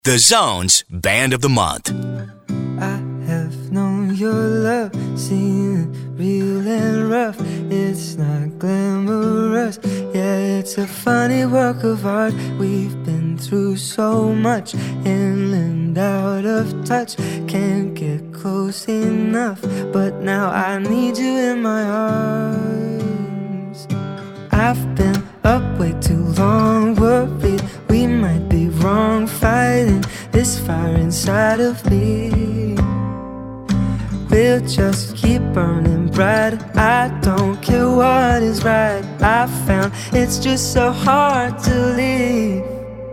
The Zone's Band of the Month. I have known your love, seen it real and rough. It's not glamorous, yeah, it's a funny work of art. We've been through so much, inland out of touch. Can't get close enough, but now I need you in my arms. I've been up way too long, worried we might be wrong, fighting this fire inside of me. We'll just keep burning bright, I don't care what is right. I found it's just so hard to leave.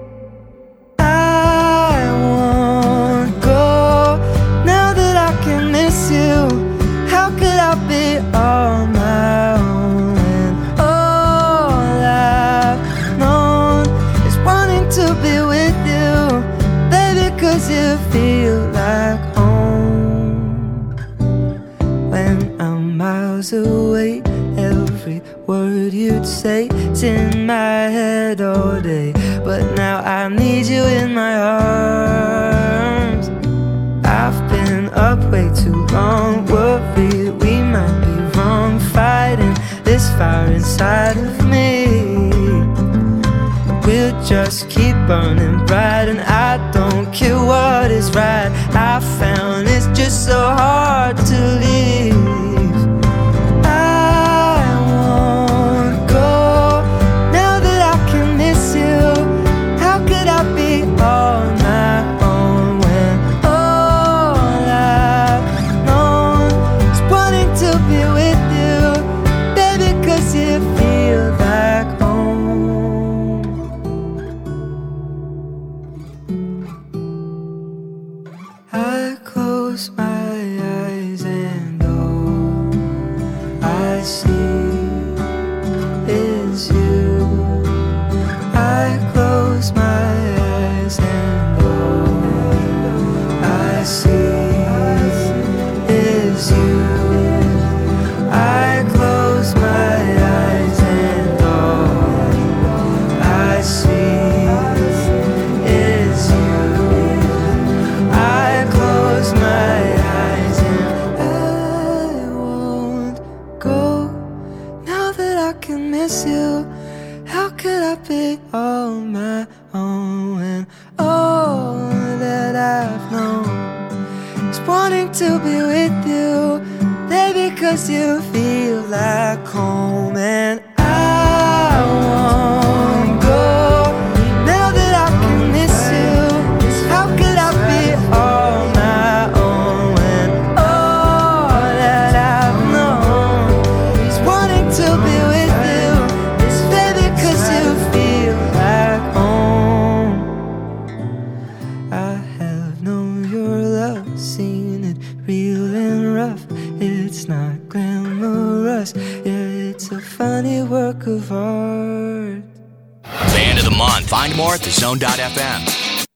I won't go now that I can miss you. How could I be on my own when all I've known is wanting to be with you, baby, 'cause you feel like home. When I'm miles away, every word you'd say is in my head all day, but now I need you in my arms. I've been up way too long, worried we might be wrong, fighting this fire inside of me. We'll just keep burning bright, and I don't care what is right. I found it's just so hard to leave. I won't go now that I can miss you. How could I be on my own when all I've known is wanting to be with you, baby, 'cause you feel like home. I close my eyes and all I see is you. I close my eyes and all I see is you. I close my eyes and all I see is you. I close my eyes and I won't go now that I can miss you. How could I be on my own when all that I've known is wanting to be with you, baby, 'cause you feel like home. And I won't go now that I can miss you. How could I be on my own when all that I've known is wanting to be with you, baby, 'cause you feel like home. I have known your love, seen it real and rough. It's not glamorous, yeah, it's a funny work of art. Band of the Month. Find more at thezone.fm.